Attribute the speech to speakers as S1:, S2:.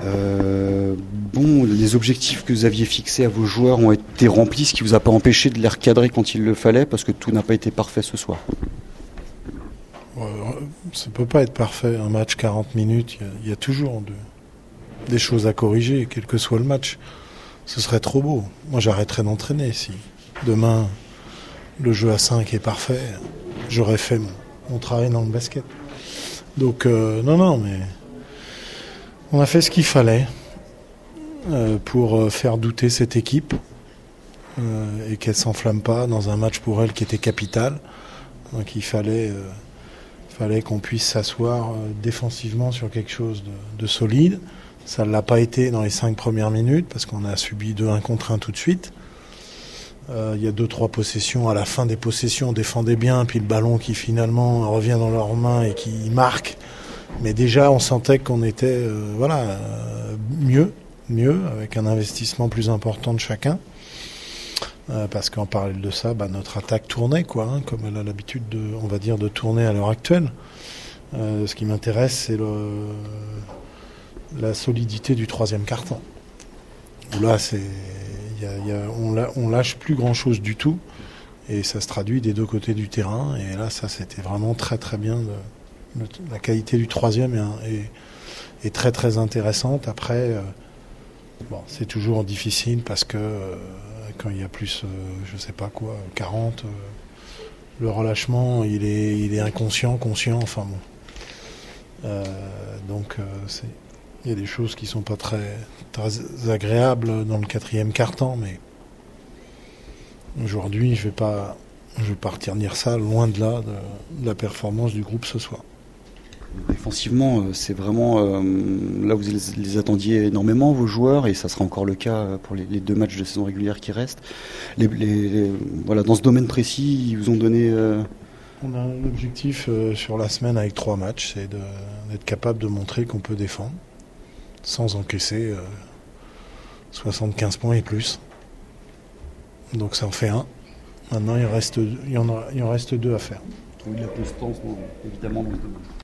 S1: Bon, les objectifs que vous aviez fixés à vos joueurs ont été remplis, ce qui vous a pas empêché de les recadrer quand il le fallait, parce que tout n'a pas été parfait ce soir.
S2: Ça peut pas être parfait. Un match 40 minutes, il y a toujours des choses à corriger, quel que soit le match. Ce serait trop beau. Moi, j'arrêterais d'entraîner si demain le jeu à 5 est parfait. J'aurais fait mon travail dans le basket. Donc, non, mais on a fait ce qu'il fallait pour faire douter cette équipe et qu'elle s'enflamme pas dans un match pour elle qui était capital. Donc, il fallait qu'on puisse s'asseoir défensivement sur quelque chose de solide. Ça ne l'a pas été dans les 5 premières minutes parce qu'on a subi 2-1 contre 1 tout de suite. Il y a 2-3 possessions. À la fin des possessions, on défendait bien, puis le ballon qui finalement revient dans leurs mains et qui marque. Mais déjà, on sentait qu'on était mieux, avec un investissement plus important de chacun. Parce qu'en parallèle de ça, notre attaque tournait, comme elle a l'habitude de tourner à l'heure actuelle. Ce qui m'intéresse, c'est la solidité du troisième quart-temps. Là, on lâche plus grand-chose du tout, et ça se traduit des deux côtés du terrain. Et là, ça, c'était vraiment très très bien. La qualité du troisième est très très intéressante. Après, c'est toujours difficile parce que quand il y a plus, 40, le relâchement, il est inconscient, conscient, il y a des choses qui sont pas très, très agréables dans le quatrième quart-temps, mais aujourd'hui, je vais pas retenir ça loin de là de la performance du groupe ce soir.
S1: Défensivement, c'est vraiment là où vous les attendiez énormément, vos joueurs, et ça sera encore le cas pour les 2 matchs de saison régulière qui restent. Dans ce domaine précis, ils vous ont donné...
S2: On a un objectif sur la semaine avec 3 matchs, c'est d'être capable de montrer qu'on peut défendre sans encaisser 75 points et plus. Donc ça en fait 1. Maintenant, il en reste 2 à faire.
S1: Trouver de la constance, évidemment, dans ce domaine.